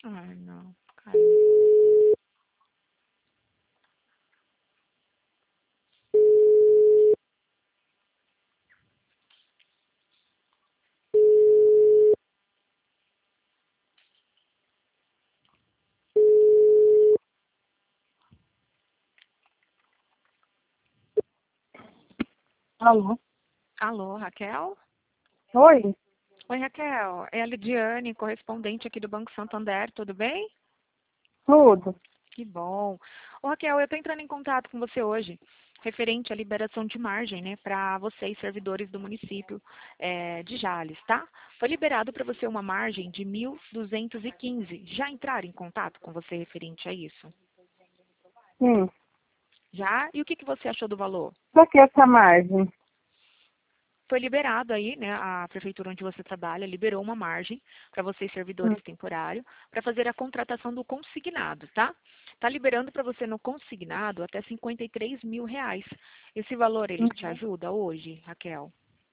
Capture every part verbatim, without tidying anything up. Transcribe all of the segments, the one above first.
Ai, não. Caiu. Alô? Alô, Raquel? Oi? Oi, Raquel. É a Lidiane, correspondente aqui do Banco Santander, tudo bem? Tudo. Que bom. Ô, Raquel, eu estou entrando em contato com você hoje, referente à liberação de margem, né, para vocês, servidores do município eh, de Jales, tá? Foi liberado para você uma margem de mil duzentos e quinze. Já entraram em contato com você referente a isso? Sim. Já? E o que, que você achou do valor? Por que essa margem? Foi liberado aí, né, a prefeitura onde você trabalha liberou uma margem para vocês Hum. servidores temporários para fazer a contratação do consignado, tá? Tá liberando para você no consignado até cinquenta e três mil reais. Esse valor ele te Uhum. ajuda hoje, Raquel?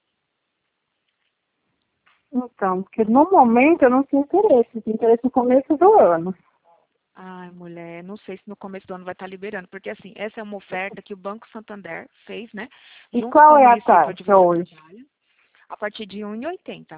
Então, porque no momento eu não tenho interesse, eu tenho interesse no começo do ano. Ai, mulher, não sei se no começo do ano vai estar liberando, porque assim, essa é uma oferta que o Banco Santander fez, né, E junto com qual o é a município onde taxa você hoje? trabalha, a partir de um real e oitenta.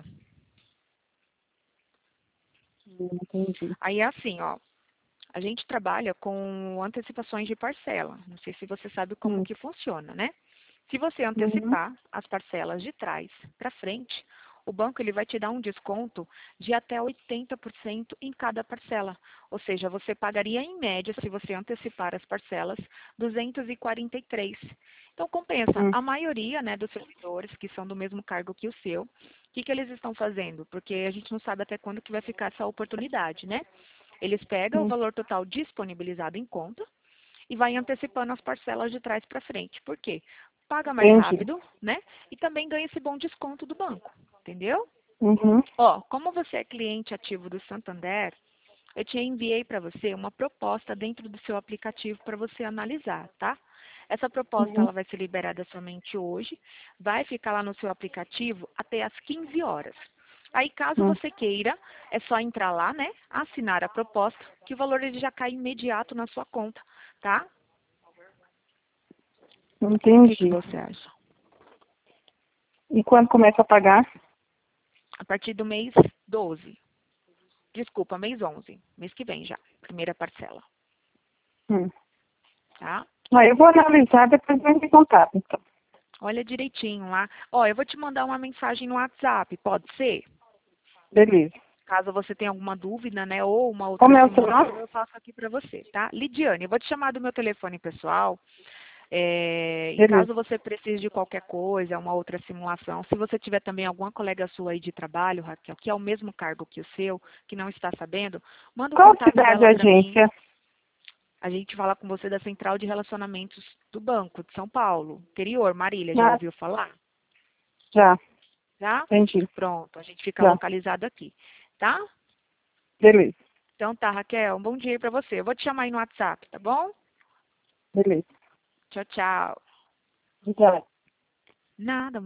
Hum, Entendi. Aí é assim, ó, a gente trabalha com antecipações de parcela. Não sei se você sabe como Hum. que funciona, né? Se você Uhum. antecipar as parcelas de trás para frente, o banco ele vai te dar um desconto de até oitenta por cento em cada parcela. Ou seja, você pagaria em média, se você antecipar as parcelas, duzentos e quarenta e três. Então compensa. Hum. A maioria, né, dos servidores que são do mesmo cargo que o seu, o que, que eles estão fazendo? Porque a gente não sabe até quando que vai ficar essa oportunidade, né? Eles pegam o Hum. valor total disponibilizado em conta e vai antecipando as parcelas de trás para frente. Por quê? Paga mais Entendi. rápido, né? E também ganha esse bom desconto do banco, entendeu? Uhum. Ó, como você é cliente ativo do Santander, eu te enviei para você uma proposta dentro do seu aplicativo para você analisar, tá? Essa proposta Uhum. ela vai ser liberada somente hoje, vai ficar lá no seu aplicativo até às quinze horas. Aí, caso Hum. você queira, é só entrar lá, né? Assinar a proposta, que o valor ele já cai imediato na sua conta, tá? O que, que Entendi. você acha? E quando começa a pagar? A partir do mês doze. Desculpa, mês onze. Mês que vem já. Primeira parcela, Hum. tá? Aí eu vou analisar, depois eu entro em contato, então. Olha direitinho lá. Ó, eu vou te mandar uma mensagem no WhatsApp, pode ser? Beleza. Caso você tenha alguma dúvida, né, ou uma outra Como é o seu simulação, nome? eu faço aqui para você, tá? Lidiane, eu vou te chamar do meu telefone pessoal. É, e Beleza. caso você precise de qualquer coisa, uma outra simulação, se você tiver também alguma colega sua aí de trabalho, Raquel, que é o mesmo cargo que o seu, que não está sabendo, manda o Qual contato cidade dela a para mim. agência? A gente fala com você da Central de Relacionamentos do Banco de São Paulo, interior, Marília, já Ah, ouviu falar? já. Já? Entendi. Pronto, a gente fica Já. localizado aqui, tá? Beleza. Então tá, Raquel, um bom dia aí pra você. Eu vou te chamar aí no WhatsApp, tá bom? Beleza. Tchau, tchau. Obrigada. Nada,